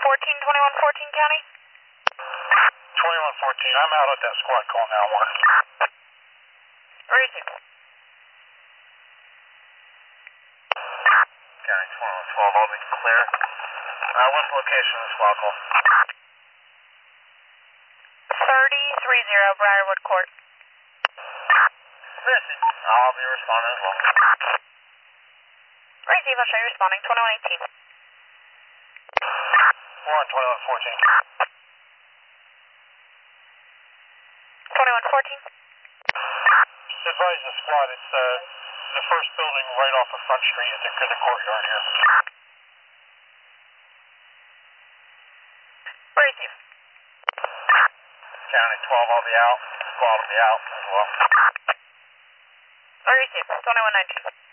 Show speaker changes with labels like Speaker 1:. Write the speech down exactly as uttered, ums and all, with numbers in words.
Speaker 1: fourteen, twenty-one fourteen County?
Speaker 2: twenty-one fourteen, I'm out at that squad call now, one.
Speaker 1: Where is it?
Speaker 2: County twenty-one twelve, all be clear. Uh, what's the location of the squad call?
Speaker 1: thirty thirty Briarwood Court.
Speaker 2: Listen, I'll be responding as well.
Speaker 1: Receive, I'll show you responding, twenty-one eighteen.
Speaker 2: one, twenty-one fourteen.
Speaker 1: twenty-one fourteen.
Speaker 2: Just advise the squad, it's uh, the first building right off of Front Street at the, in the courtyard here.
Speaker 1: Receive.
Speaker 2: County twelve, I'll be out. Squad will be out as well.
Speaker 1: Receive, twenty-one nineteen.